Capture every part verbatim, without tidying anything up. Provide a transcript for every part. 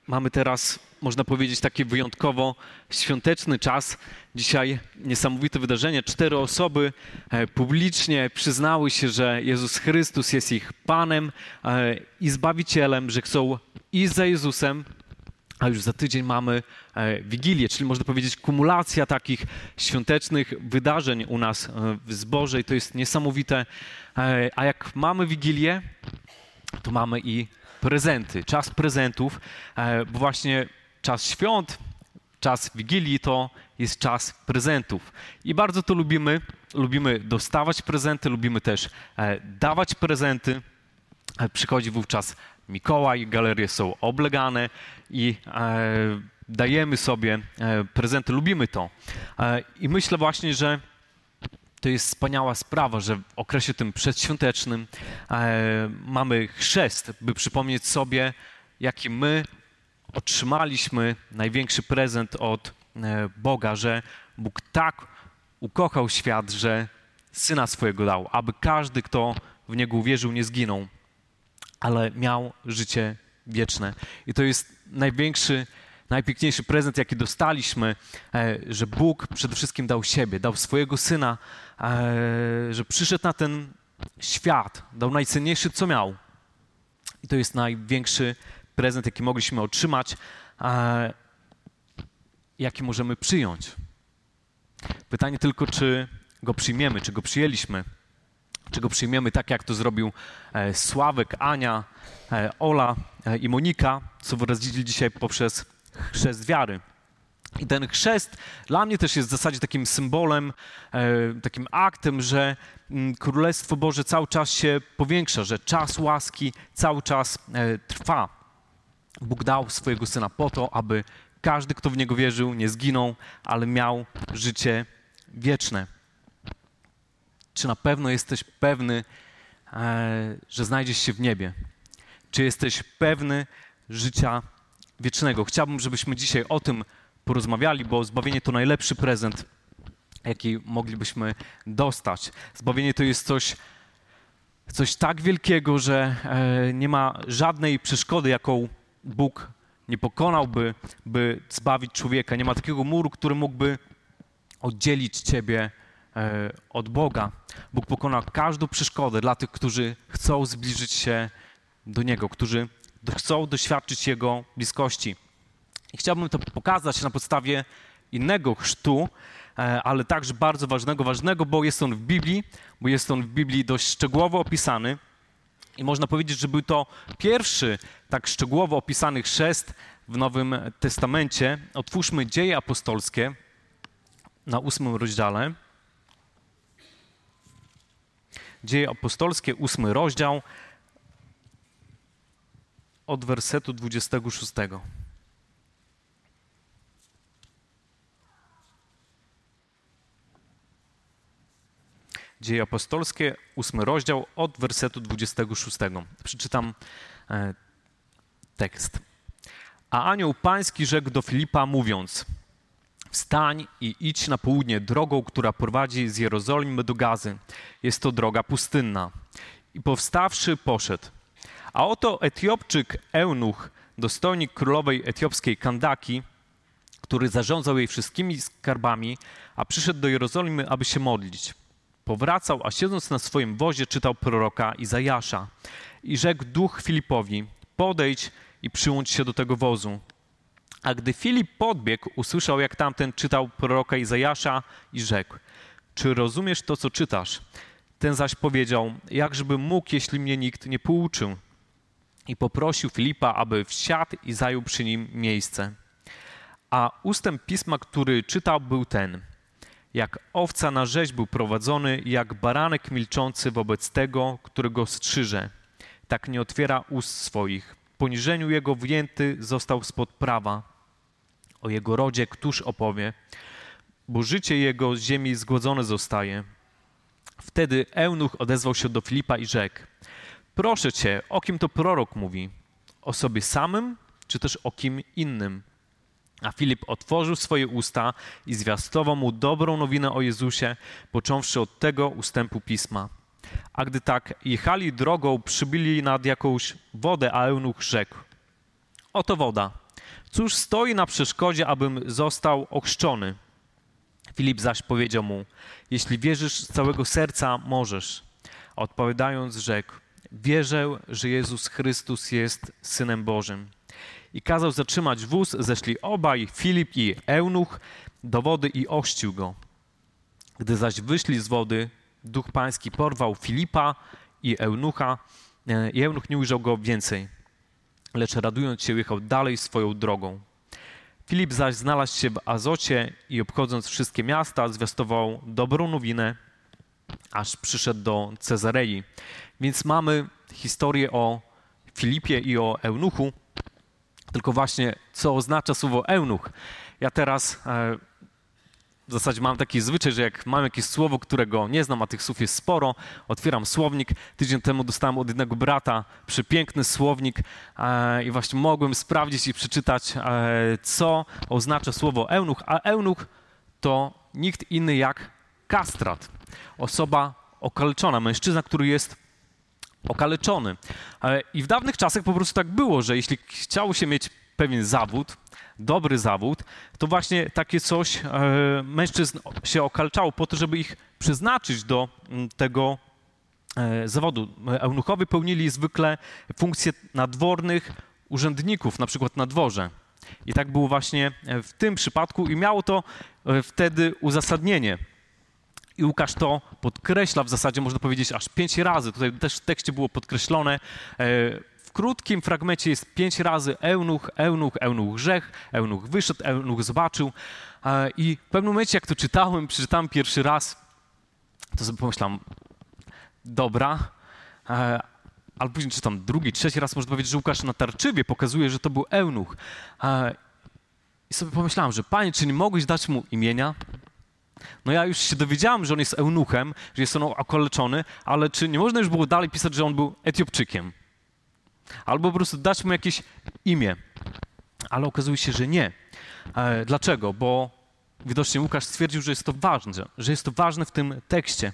Mamy teraz, można powiedzieć, taki wyjątkowo świąteczny czas. Dzisiaj niesamowite wydarzenie. Cztery osoby publicznie przyznały się, że Jezus Chrystus jest ich Panem i Zbawicielem, że chcą iść za Jezusem, a już za tydzień mamy Wigilię, czyli można powiedzieć kumulacja takich świątecznych wydarzeń u nas w zborze i to jest niesamowite. A jak mamy Wigilię, to mamy i prezenty, czas prezentów, bo właśnie czas świąt, czas Wigilii to jest czas prezentów. I bardzo to lubimy. Lubimy dostawać prezenty, lubimy też dawać prezenty. Przychodzi wówczas Mikołaj, galerie są oblegane i dajemy sobie prezenty. Lubimy to. I myślę właśnie, że to jest wspaniała sprawa, że w okresie tym przedświątecznym e, mamy chrzest, by przypomnieć sobie, jaki my otrzymaliśmy największy prezent od e, Boga, że Bóg tak ukochał świat, że Syna swojego dał, aby każdy, kto w Niego uwierzył, nie zginął, ale miał życie wieczne. I to jest największy, najpiękniejszy prezent, jaki dostaliśmy, że Bóg przede wszystkim dał siebie, dał swojego Syna, że przyszedł na ten świat, dał najcenniejszy, co miał. I to jest największy prezent, jaki mogliśmy otrzymać, jaki możemy przyjąć. Pytanie tylko, czy go przyjmiemy, czy go przyjęliśmy, czy go przyjmiemy tak, jak to zrobił Sławek, Ania, Ola i Monika, co wyrazili dzisiaj poprzez chrzest wiary. I ten chrzest dla mnie też jest w zasadzie takim symbolem, e, takim aktem, że m, Królestwo Boże cały czas się powiększa, że czas łaski cały czas e, trwa. Bóg dał swojego Syna po to, aby każdy, kto w Niego wierzył, nie zginął, ale miał życie wieczne. Czy na pewno jesteś pewny, e, że znajdziesz się w niebie? Czy jesteś pewny życia wiecznego? Chciałbym, żebyśmy dzisiaj o tym porozmawiali, bo zbawienie to najlepszy prezent, jaki moglibyśmy dostać. Zbawienie to jest coś, coś tak wielkiego, że e, nie ma żadnej przeszkody, jaką Bóg nie pokonałby, by zbawić człowieka. Nie ma takiego muru, który mógłby oddzielić ciebie e, od Boga. Bóg pokona każdą przeszkodę dla tych, którzy chcą zbliżyć się do Niego, którzy chcą doświadczyć Jego bliskości. I chciałbym to pokazać na podstawie innego chrztu, ale także bardzo ważnego, ważnego, bo jest on w Biblii, bo jest on w Biblii dość szczegółowo opisany i można powiedzieć, że był to pierwszy tak szczegółowo opisany chrzest w Nowym Testamencie. Otwórzmy Dzieje Apostolskie na ósmym rozdziale. Dzieje Apostolskie, ósmy rozdział, od wersetu dwudziestego szóstego. Dzieje Apostolskie, ósmy rozdział, od wersetu dwudziestego szóstego. Przeczytam e, tekst. A anioł pański rzekł do Filipa, mówiąc: wstań i idź na południe drogą, która prowadzi z Jerozolimy do Gazy. Jest to droga pustynna. I powstawszy, poszedł. A oto Etiopczyk Eunuch, dostojnik królowej etiopskiej Kandaki, który zarządzał jej wszystkimi skarbami, a przyszedł do Jerozolimy, aby się modlić. Powracał, a siedząc na swoim wozie czytał proroka Izajasza. I rzekł duch Filipowi: podejdź i przyłącz się do tego wozu. A gdy Filip podbiegł, usłyszał, jak tamten czytał proroka Izajasza i rzekł: czy rozumiesz to, co czytasz? Ten zaś powiedział: jakżebym mógł, jeśli mnie nikt nie pouczył. I poprosił Filipa, aby wsiadł i zajął przy nim miejsce. A ustęp pisma, który czytał, był ten: jak owca na rzeź był prowadzony, jak baranek milczący wobec tego, którego strzyże, tak nie otwiera ust swoich. W poniżeniu jego wyjęty został spod prawa. O jego rodzie któż opowie? Bo życie jego z ziemi zgłodzone zostaje. Wtedy eunuch odezwał się do Filipa i rzekł: proszę cię, o kim to prorok mówi? O sobie samym, czy też o kim innym? A Filip otworzył swoje usta i zwiastował mu dobrą nowinę o Jezusie, począwszy od tego ustępu pisma. A gdy tak jechali drogą, przybyli nad jakąś wodę, a eunuch rzekł: oto woda, cóż stoi na przeszkodzie, abym został ochrzczony? Filip zaś powiedział mu, jeśli wierzysz z całego serca, możesz. A odpowiadając rzekł, wierzę, że Jezus Chrystus jest Synem Bożym. I kazał zatrzymać wóz, zeszli obaj, Filip i eunuch, do wody i ochrzcił go. Gdy zaś wyszli z wody, Duch Pański porwał Filipa i eunucha, i eunuch nie ujrzał go więcej, lecz radując się jechał dalej swoją drogą. Filip zaś znalazł się w Azocie i obchodząc wszystkie miasta, zwiastował dobrą nowinę, aż przyszedł do Cezarei. Więc mamy historię o Filipie i o eunuchu, tylko właśnie co oznacza słowo eunuch. Ja teraz e, w zasadzie mam taki zwyczaj, że jak mam jakieś słowo, którego nie znam, a tych słów jest sporo, otwieram słownik. Tydzień temu dostałem od jednego brata przepiękny słownik e, i właśnie mogłem sprawdzić i przeczytać, e, co oznacza słowo eunuch, a eunuch to nikt inny jak kastrat, osoba okaleczona, mężczyzna, który jest okaleczony. E, I w dawnych czasach po prostu tak było, że jeśli chciało się mieć pewien zawód, dobry zawód, to właśnie takie coś e, mężczyzn się okaleczało po to, żeby ich przeznaczyć do m, tego e, zawodu. Eunuchowie pełnili zwykle funkcje nadwornych urzędników, na przykład na dworze. I tak było właśnie w tym przypadku i miało to e, wtedy uzasadnienie. I Łukasz to podkreśla w zasadzie, można powiedzieć, aż pięć razy. Tutaj też w tekście było podkreślone. E, W krótkim fragmencie jest pięć razy eunuch, eunuch, eunuch grzech, eunuch wyszedł, eunuch zobaczył. I w pewnym momencie, jak to czytałem, przeczytałem pierwszy raz, to sobie pomyślałem, dobra, ale później czytam drugi, trzeci raz, można powiedzieć, że Łukasz natarczywie pokazuje, że to był eunuch. I sobie pomyślałem, że Panie, czy nie mogłeś dać mu imienia? No ja już się dowiedziałem, że on jest eunuchem, że jest on okaleczony, ale czy nie można już było dalej pisać, że on był Etiopczykiem? Albo po prostu dać mu jakieś imię. Ale okazuje się, że nie. E, dlaczego? Bo widocznie Łukasz stwierdził, że jest to ważne, że jest to ważne w tym tekście.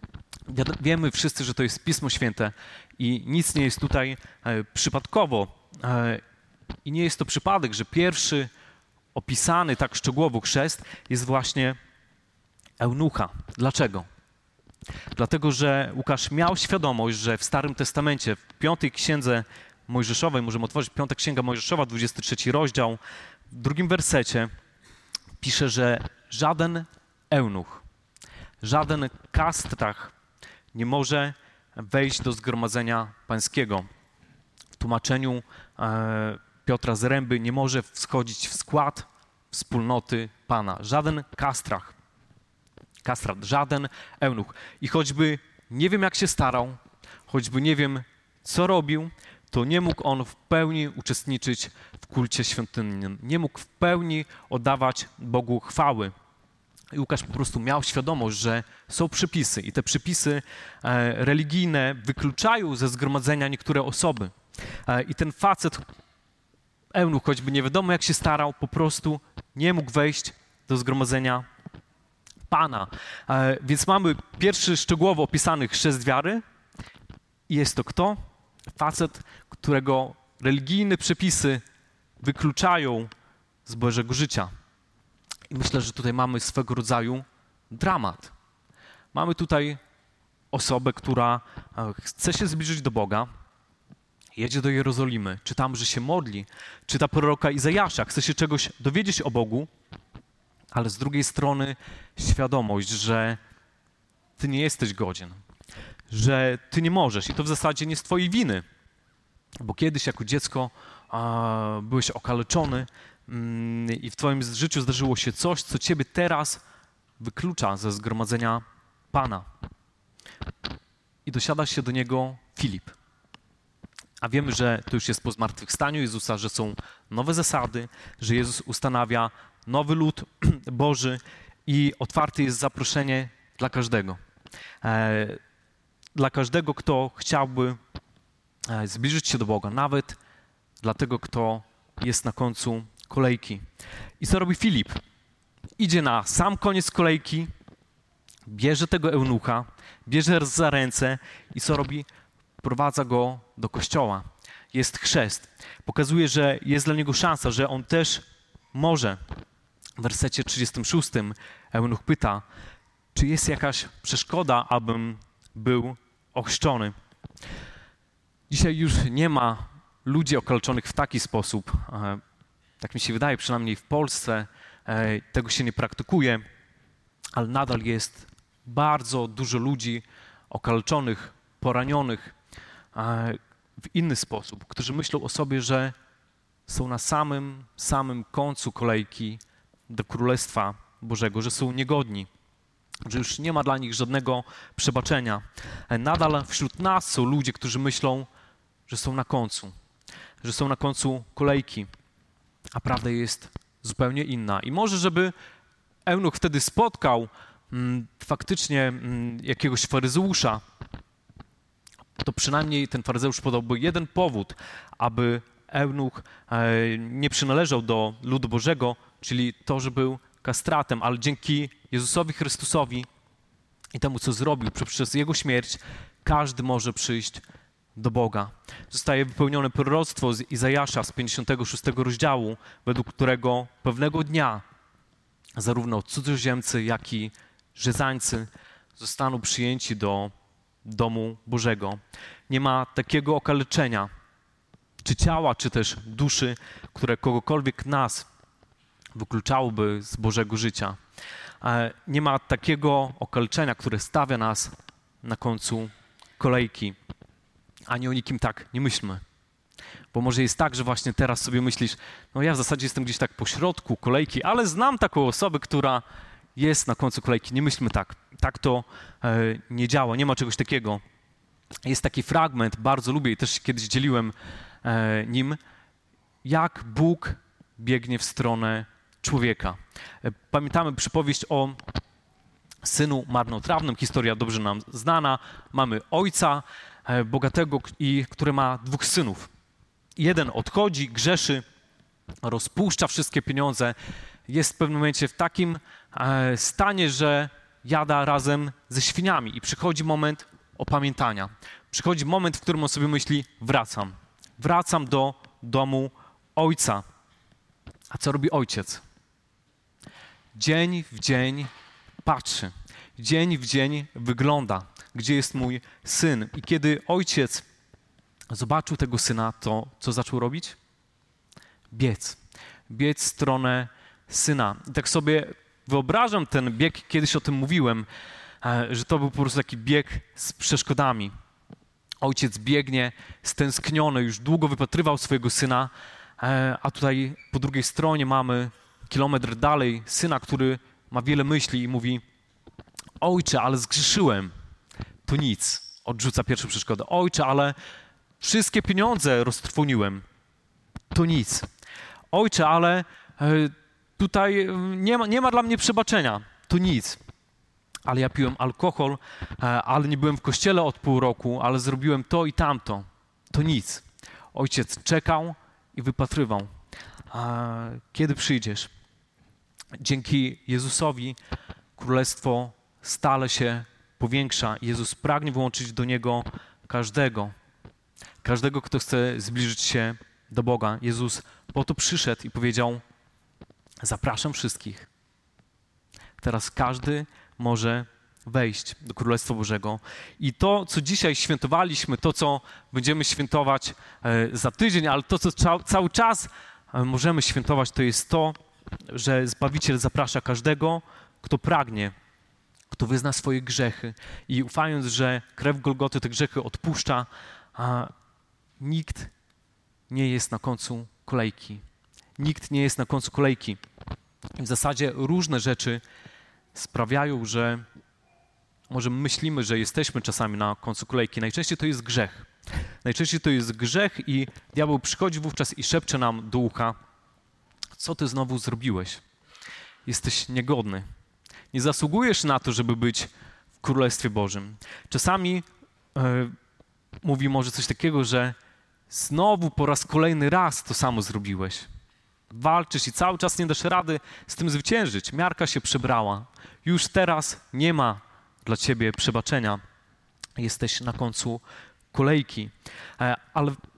Wiemy wszyscy, że to jest Pismo Święte i nic nie jest tutaj e, przypadkowo. E, I nie jest to przypadek, że pierwszy opisany tak szczegółowo chrzest jest właśnie eunucha. Dlaczego? Dlatego, że Łukasz miał świadomość, że w Starym Testamencie, w piątej księdze Mojżeszowej, możemy otworzyć Piąta Księga Mojżeszowa, dwudziesty trzeci rozdział, w drugim wersecie pisze, że żaden eunuch, żaden kastrach nie może wejść do zgromadzenia pańskiego. W tłumaczeniu e, Piotra Zręby nie może wschodzić w skład wspólnoty Pana. Żaden kastrach. Kastrat, żaden eunuch. I choćby nie wiem, jak się starał, choćby nie wiem, co robił, to nie mógł on w pełni uczestniczyć w kulcie świątynnym. Nie mógł w pełni oddawać Bogu chwały. I Łukasz po prostu miał świadomość, że są przepisy i te przepisy e, religijne wykluczają ze zgromadzenia niektóre osoby. E, I ten facet, eunuch, choćby nie wiadomo, jak się starał, po prostu nie mógł wejść do zgromadzenia Pana. E, więc mamy pierwszy szczegółowo opisany chrzest wiary i jest to kto? Facet, którego religijne przepisy wykluczają z Bożego życia. I myślę, że tutaj mamy swego rodzaju dramat. Mamy tutaj osobę, która chce się zbliżyć do Boga, jedzie do Jerozolimy, czytam, że się modli, czyta proroka Izajasza, chce się czegoś dowiedzieć o Bogu, ale z drugiej strony świadomość, że ty nie jesteś godzien, że ty nie możesz i to w zasadzie nie z twojej winy, bo kiedyś jako dziecko a, byłeś okaleczony mm, i w twoim życiu zdarzyło się coś, co ciebie teraz wyklucza ze zgromadzenia Pana. I dosiada się do niego Filip. A wiemy, że to już jest po zmartwychwstaniu Jezusa, że są nowe zasady, że Jezus ustanawia nowy lud Boży i otwarte jest zaproszenie dla każdego. E, dla każdego, kto chciałby e, zbliżyć się do Boga, nawet dla tego, kto jest na końcu kolejki. I co robi Filip? Idzie na sam koniec kolejki, bierze tego eunucha, bierze za ręce i co robi? Prowadza go do kościoła. jest chrzest. Pokazuje, że jest dla niego szansa, że on też może. W wersecie trzydziestym szóstym eunuch pyta, czy jest jakaś przeszkoda, abym był ochrzczony. Dzisiaj już nie ma ludzi okaleczonych w taki sposób. Tak mi się wydaje, przynajmniej w Polsce tego się nie praktykuje, ale nadal jest bardzo dużo ludzi okaleczonych, poranionych w inny sposób, którzy myślą o sobie, że są na samym, samym końcu kolejki do Królestwa Bożego, że są niegodni, że już nie ma dla nich żadnego przebaczenia. Nadal wśród nas są ludzie, którzy myślą, że są na końcu, że są na końcu kolejki, a prawda jest zupełnie inna. I może, żeby eunuch wtedy spotkał mm, faktycznie mm, jakiegoś faryzeusza, to przynajmniej ten faryzeusz podałby jeden powód, aby eunuch e, nie przynależał do ludu Bożego, czyli to, że był kastratem, ale dzięki Jezusowi Chrystusowi i temu, co zrobił, przez Jego śmierć, każdy może przyjść do Boga. Zostaje wypełnione proroctwo z Izajasza z pięćdziesiątego szóstego rozdziału, według którego pewnego dnia zarówno cudzoziemcy, jak i Żyzańcy zostaną przyjęci do domu Bożego. Nie ma takiego okaleczenia, czy ciała, czy też duszy, które kogokolwiek nas wykluczałoby z Bożego życia. Nie ma takiego okaleczenia, które stawia nas na końcu kolejki. Ani o nikim tak nie myślmy. Bo może jest tak, że właśnie teraz sobie myślisz, no ja w zasadzie jestem gdzieś tak po środku kolejki, ale znam taką osobę, która jest na końcu kolejki. Nie myślmy tak. Tak to e, nie działa. Nie ma czegoś takiego. Jest taki fragment, bardzo lubię i też się kiedyś dzieliłem e, nim, jak Bóg biegnie w stronę człowieka. E, pamiętamy przypowieść o synu marnotrawnym. Historia dobrze nam znana. Mamy ojca e, bogatego, i, który ma dwóch synów. Jeden odchodzi, grzeszy, rozpuszcza wszystkie pieniądze. Jest w pewnym momencie w takim e, stanie, że jada razem ze świniami i przychodzi moment opamiętania. Przychodzi moment, w którym on sobie myśli, wracam. Wracam do domu ojca. A co robi ojciec? Dzień w dzień patrzy. Dzień w dzień wygląda, gdzie jest mój syn. I kiedy ojciec zobaczył tego syna, to co zaczął robić? Biec. Biec w stronę syna. I tak sobie wyobrażam ten bieg, kiedyś o tym mówiłem, że to był po prostu taki bieg z przeszkodami. Ojciec biegnie stęskniony, już długo wypatrywał swojego syna, a tutaj po drugiej stronie mamy kilometr dalej syna, który ma wiele myśli i mówi: ojcze, ale zgrzeszyłem. To nic. Odrzuca pierwszą przeszkodę. Ojcze, ale wszystkie pieniądze roztrwoniłem. To nic. Ojcze, ale tutaj nie ma, nie ma dla mnie przebaczenia. To nic. Ale ja piłem alkohol, ale nie byłem w kościele od pół roku, ale zrobiłem to i tamto. To nic. Ojciec czekał i wypatrywał. Kiedy przyjdziesz? Dzięki Jezusowi królestwo stale się powiększa. Jezus pragnie włączyć do Niego każdego. Każdego, kto chce zbliżyć się do Boga. Jezus po to przyszedł i powiedział: zapraszam wszystkich. Teraz każdy może wejść do Królestwa Bożego. I to, co dzisiaj świętowaliśmy, to, co będziemy świętować e, za tydzień, ale to, co ca- cały czas e, możemy świętować, to jest to, że Zbawiciel zaprasza każdego, kto pragnie, kto wyzna swoje grzechy i ufając, że krew Golgoty te grzechy odpuszcza, a nikt nie jest na końcu kolejki. Nikt nie jest na końcu kolejki. I w zasadzie różne rzeczy sprawiają, że może myślimy, że jesteśmy czasami na końcu kolejki. Najczęściej to jest grzech. Najczęściej to jest grzech i diabeł przychodzi wówczas i szepcze nam do ucha: co ty znowu zrobiłeś? Jesteś niegodny. Nie zasługujesz na to, żeby być w Królestwie Bożym. Czasami e, mówi może coś takiego, że znowu po raz kolejny raz to samo zrobiłeś. Walczysz i cały czas nie dasz rady z tym zwyciężyć. Miarka się przebrała. Już teraz nie ma dla ciebie przebaczenia. Jesteś na końcu kolejki. Ale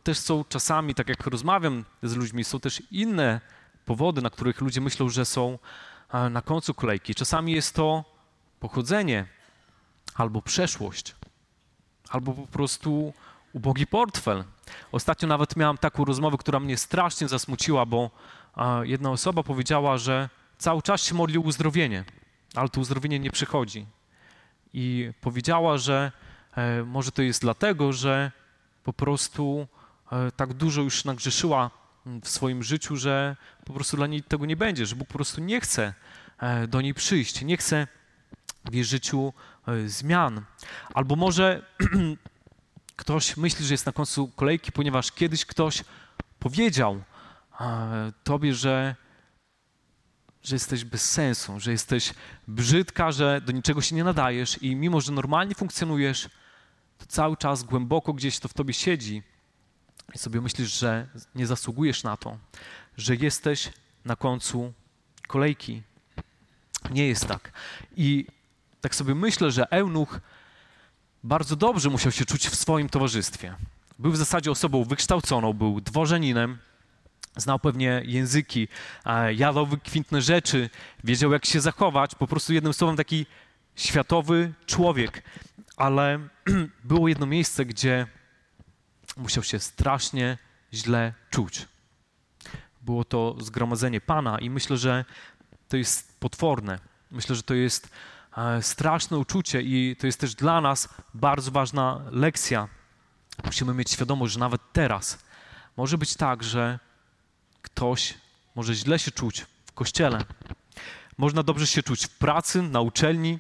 też są czasami, tak jak rozmawiam z ludźmi, są też inne powody, na których ludzie myślą, że są na końcu kolejki. Czasami jest to pochodzenie, albo przeszłość, albo po prostu ubogi portfel. Ostatnio nawet miałam taką rozmowę, która mnie strasznie zasmuciła, bo jedna osoba powiedziała, że cały czas się modli o uzdrowienie, ale to uzdrowienie nie przychodzi. I powiedziała, że e, może to jest dlatego, że po prostu e, tak dużo już nagrzeszyła w swoim życiu, że po prostu dla niej tego nie będzie, że Bóg po prostu nie chce e, do niej przyjść, nie chce w jej życiu e, zmian. Albo może ktoś myśli, że jest na końcu kolejki, ponieważ kiedyś ktoś powiedział e, tobie, że że jesteś bez sensu, że jesteś brzydka, że do niczego się nie nadajesz i mimo, że normalnie funkcjonujesz, to cały czas głęboko gdzieś to w tobie siedzi i sobie myślisz, że nie zasługujesz na to, że jesteś na końcu kolejki. Nie jest tak. I tak sobie myślę, że Eunuch bardzo dobrze musiał się czuć w swoim towarzystwie. Był w zasadzie osobą wykształconą, był dworzeninem, znał pewnie języki, jadał wykwintne rzeczy, wiedział, jak się zachować, po prostu jednym słowem taki światowy człowiek. Ale było jedno miejsce, gdzie musiał się strasznie źle czuć. Było to zgromadzenie Pana i myślę, że to jest potworne. Myślę, że to jest straszne uczucie i to jest też dla nas bardzo ważna lekcja. Musimy mieć świadomość, że nawet teraz może być tak, że ktoś może źle się czuć w kościele. Można dobrze się czuć w pracy, na uczelni,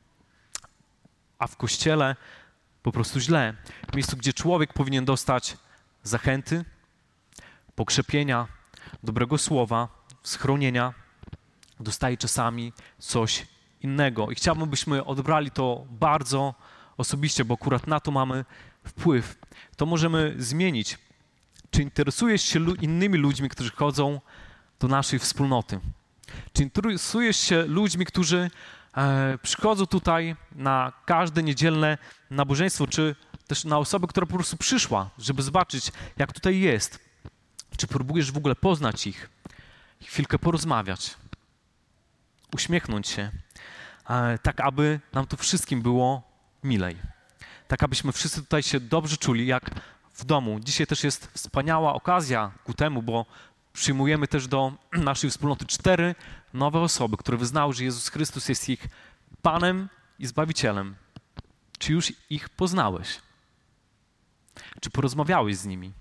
a w kościele po prostu źle. W miejscu, gdzie człowiek powinien dostać zachęty, pokrzepienia, dobrego słowa, schronienia, dostaje czasami coś innego. I chciałbym, byśmy odebrali to bardzo osobiście, bo akurat na to mamy wpływ. To możemy zmienić. Czy interesujesz się innymi ludźmi, którzy chodzą do naszej wspólnoty? Czy interesujesz się ludźmi, którzy e, przychodzą tutaj na każde niedzielne nabożeństwo, czy też na osobę, która po prostu przyszła, żeby zobaczyć, jak tutaj jest? Czy próbujesz w ogóle poznać ich, chwilkę porozmawiać, uśmiechnąć się, e, tak aby nam to wszystkim było milej, tak abyśmy wszyscy tutaj się dobrze czuli, jak w domu. Dzisiaj też jest wspaniała okazja ku temu, bo przyjmujemy też do naszej wspólnoty cztery nowe osoby, które wyznały, że Jezus Chrystus jest ich Panem i Zbawicielem. Czy już ich poznałeś? Czy porozmawiałeś z nimi?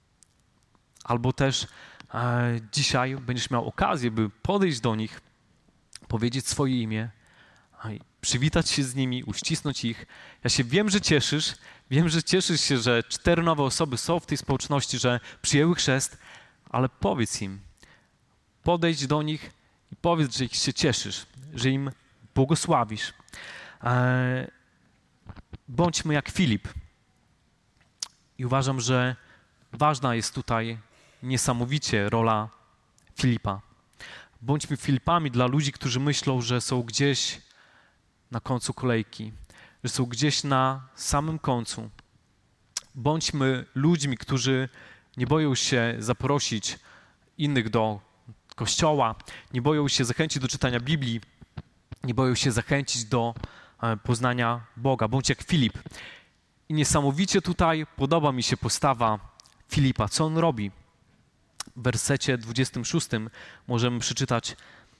Albo też e, dzisiaj będziesz miał okazję, by podejść do nich, powiedzieć swoje imię, przywitać się z nimi, uścisnąć ich. Ja się wiem, że cieszysz, wiem, że cieszysz się, że cztery nowe osoby są w tej społeczności, że przyjęły chrzest, ale powiedz im, podejdź do nich i powiedz, że ich się cieszysz, że im błogosławisz. Eee, bądźmy jak Filip. I uważam, że ważna jest tutaj niesamowicie rola Filipa. Bądźmy Filipami dla ludzi, którzy myślą, że są gdzieś na końcu kolejki, że są gdzieś na samym końcu. Bądźmy ludźmi, którzy nie boją się zaprosić innych do kościoła, nie boją się zachęcić do czytania Biblii, nie boją się zachęcić do poznania Boga. Bądź jak Filip. I niesamowicie tutaj podoba mi się postawa Filipa. Co on robi? W wersecie dwudziestym szóstym możemy przeczytać: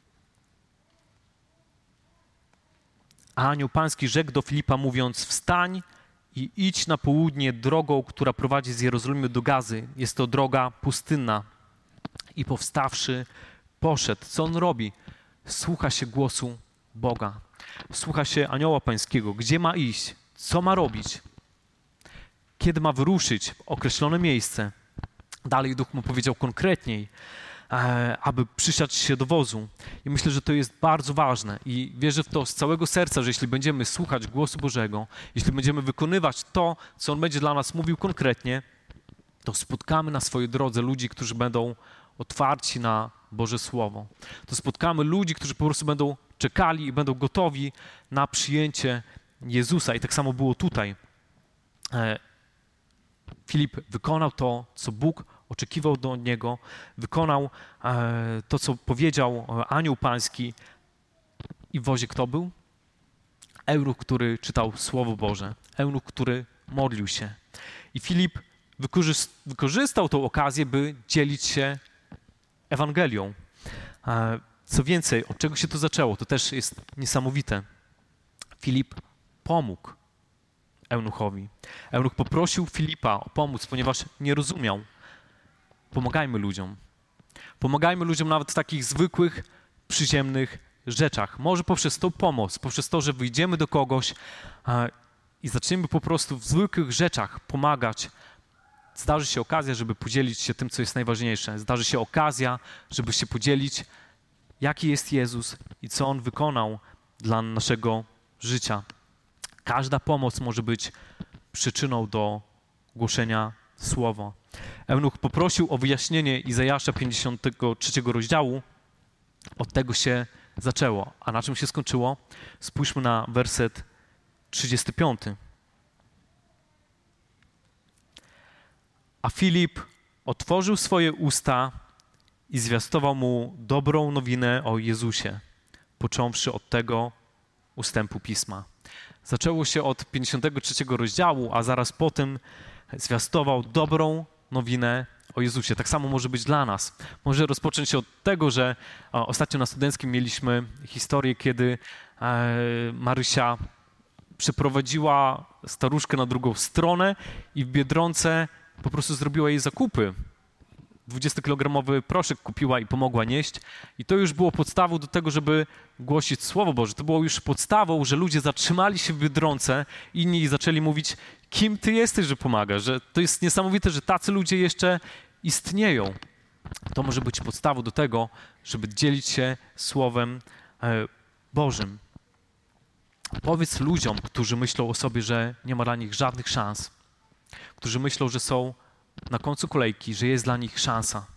A anioł pański rzekł do Filipa, mówiąc: wstań i idź na południe drogą, która prowadzi z Jerozolimy do Gazy. Jest to droga pustynna. I powstawszy, poszedł. Co on robi? Słucha się głosu Boga. Słucha się anioła pańskiego. Gdzie ma iść? Co ma robić? Kiedy ma wyruszyć w określone miejsce? Dalej Duch mu powiedział konkretniej, e, aby przysiąść się do wozu. I myślę, że to jest bardzo ważne i wierzę w to z całego serca, że jeśli będziemy słuchać głosu Bożego, jeśli będziemy wykonywać to, co On będzie dla nas mówił konkretnie, to spotkamy na swojej drodze ludzi, którzy będą otwarci na Boże Słowo. To spotkamy ludzi, którzy po prostu będą czekali i będą gotowi na przyjęcie Jezusa. I tak samo było tutaj. Filip wykonał to, co Bóg oczekiwał do niego, wykonał e, to, co powiedział anioł pański. I w wozie kto był? Eunuch, który czytał Słowo Boże. Eunuch, który modlił się. I Filip wykorzyst- wykorzystał tą okazję, by dzielić się Ewangelią. E, co więcej, od czego się to zaczęło? To też jest niesamowite. Filip pomógł eunuchowi. Eunuch poprosił Filipa o pomoc, ponieważ nie rozumiał. Pomagajmy ludziom. Pomagajmy ludziom nawet w takich zwykłych, przyziemnych rzeczach. Może poprzez tą pomoc, poprzez to, że wyjdziemy do kogoś e, i zaczniemy po prostu w zwykłych rzeczach pomagać. Zdarzy się okazja, żeby podzielić się tym, co jest najważniejsze. Zdarzy się okazja, żeby się podzielić, jaki jest Jezus i co On wykonał dla naszego życia. Każda pomoc może być przyczyną do głoszenia słowa. Eunuch poprosił o wyjaśnienie Izajasza pięćdziesiątego trzeciego rozdziału. Od tego się zaczęło. A na czym się skończyło? Spójrzmy na werset trzydziesty piąty. A Filip otworzył swoje usta i zwiastował mu dobrą nowinę o Jezusie, począwszy od tego ustępu Pisma. Zaczęło się od pięćdziesiątego trzeciego rozdziału, a zaraz po tym zwiastował dobrą nowinę o Jezusie. Tak samo może być dla nas. Może rozpocząć się od tego, że o, ostatnio na studenckim mieliśmy historię, kiedy e, Marysia przeprowadziła staruszkę na drugą stronę i w Biedronce po prostu zrobiła jej zakupy. dwudziestokilogramowy proszek kupiła i pomogła nieść. I to już było podstawą do tego, żeby głosić Słowo Boże. To było już podstawą, że ludzie zatrzymali się w Biedronce, inni zaczęli mówić, kim ty jesteś, że pomagasz. Że to jest niesamowite, że tacy ludzie jeszcze istnieją. To może być podstawą do tego, żeby dzielić się Słowem Bożym. Powiedz ludziom, którzy myślą o sobie, że nie ma dla nich żadnych szans, którzy myślą, że są na końcu kolejki, że jest dla nich szansa,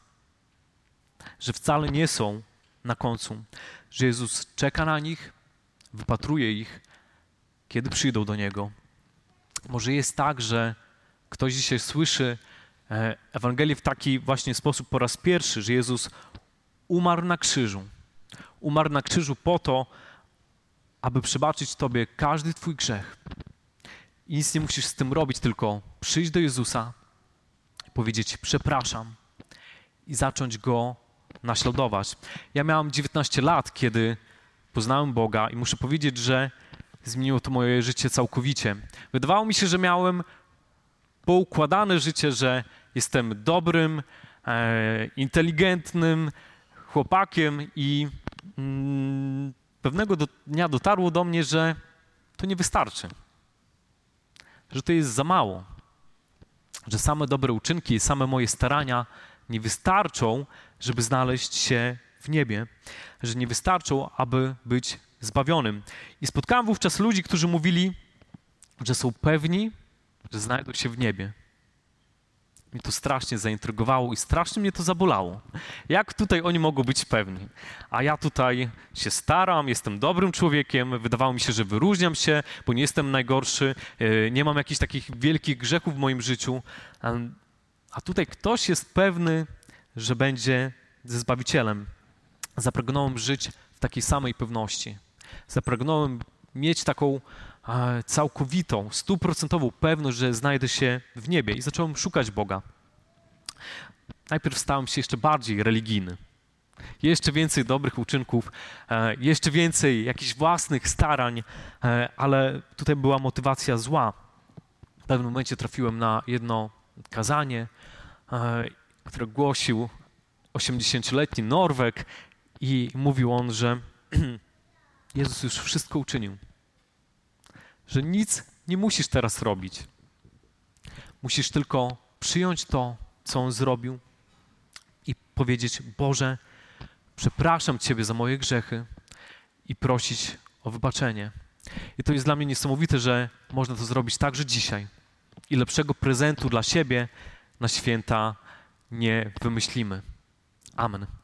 że wcale nie są na końcu, że Jezus czeka na nich, wypatruje ich, kiedy przyjdą do Niego. Może jest tak, że ktoś dzisiaj słyszy Ewangelię w taki właśnie sposób po raz pierwszy, że Jezus umarł na krzyżu. Umarł na krzyżu po to, aby przebaczyć Tobie każdy Twój grzech. I nic nie musisz z tym robić, tylko przyjść do Jezusa, powiedzieć przepraszam i zacząć Go naśladować. Ja miałem dziewiętnaście lat, kiedy poznałem Boga i muszę powiedzieć, że zmieniło to moje życie całkowicie. Wydawało mi się, że miałem poukładane życie, że jestem dobrym, e, inteligentnym chłopakiem i mm, pewnego do, dnia dotarło do mnie, że to nie wystarczy, że to jest za mało, że same dobre uczynki, same moje starania nie wystarczą, żeby znaleźć się w niebie, że nie wystarczą, aby być zbawionym. I spotkałem wówczas ludzi, którzy mówili, że są pewni, że znajdą się w niebie. Mnie to strasznie zaintrygowało i strasznie mnie to zabolało. Jak tutaj oni mogą być pewni? A ja tutaj się staram, jestem dobrym człowiekiem, wydawało mi się, że wyróżniam się, bo nie jestem najgorszy, nie mam jakichś takich wielkich grzechów w moim życiu. A tutaj ktoś jest pewny, że będzie ze Zbawicielem. Zapragnąłem żyć w takiej samej pewności. Zapragnąłem mieć taką całkowitą, stuprocentową pewność, że znajdę się w niebie i zacząłem szukać Boga. Najpierw stałem się jeszcze bardziej religijny. Jeszcze więcej dobrych uczynków, jeszcze więcej jakichś własnych starań, ale tutaj była motywacja zła. W pewnym momencie trafiłem na jedno kazanie, które głosił osiemdziesięcioletni Norweg i mówił on, że Jezus już wszystko uczynił. Że nic nie musisz teraz robić. Musisz tylko przyjąć to, co On zrobił i powiedzieć, Boże, przepraszam Ciebie za moje grzechy i prosić o wybaczenie. I to jest dla mnie niesamowite, że można to zrobić także dzisiaj. I lepszego prezentu dla siebie na święta nie wymyślimy. Amen.